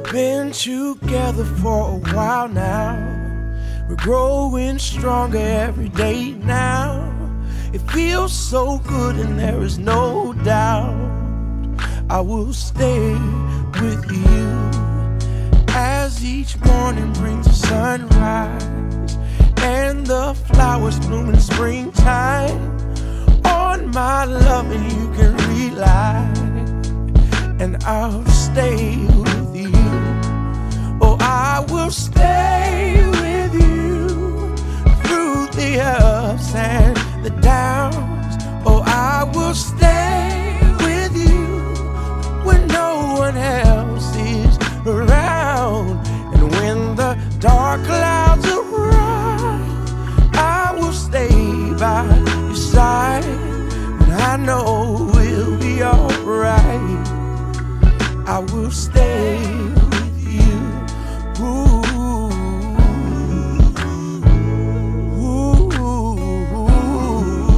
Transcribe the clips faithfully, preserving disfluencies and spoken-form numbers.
Been together for a while now. We're growing stronger every day now. It feels so good and there is no doubt I will stay with you. As each morning brings the sunrise and the flowers bloom in springtime, on my love and you can rely, and I'll stay with you. Oh, I will stay with you through the ups and the downs. Oh, I will stay with you when no one else is around. And when the dark clouds arise, I will stay by your side, and I know we'll be alright. I will stay with you. Ooh, ooh, ooh.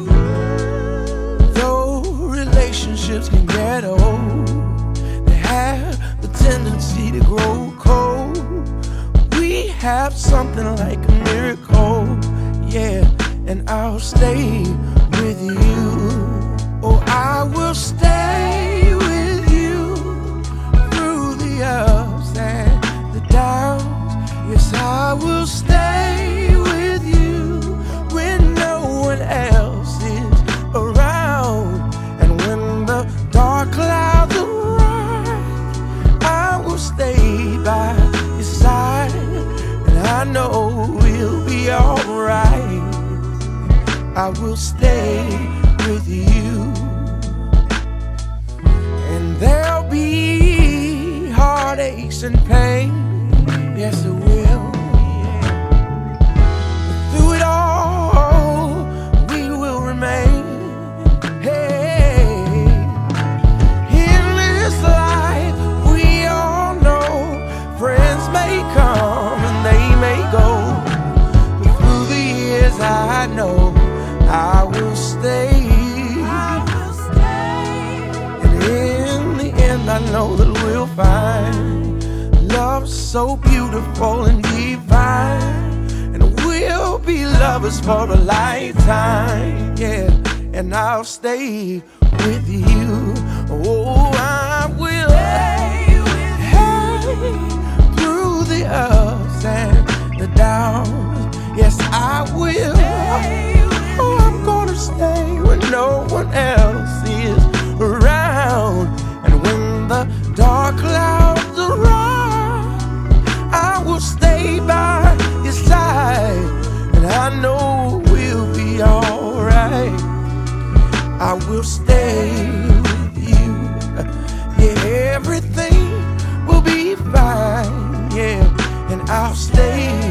Though relationships can get old, they have the tendency to grow cold. We have something like a miracle, yeah, and I'll stay with you. Oh, I will stay with you through the ups and the downs. Yes, I will stay with you when no one else is around. And when the dark clouds arise, I will stay by your side, and I know we'll be alright. I will stay with you. And there'll be heartaches and pain, yes it will. But through it all, we will remain. Hey, in this life, we all know friends may come and they may go, but through the years I know I will stay. I will stay. And in the end I know that we'll find love so beautiful and divine, and we'll be lovers for a lifetime, yeah. And I'll stay with you. Oh, I will stay with you through the ups and the downs. Yes, I will. Oh, I'm gonna stay when no one else is around. And when the dark clouds arise, I will stay by your side, and I know we'll be alright. I will stay with you. Yeah, everything will be fine, yeah, and I'll stay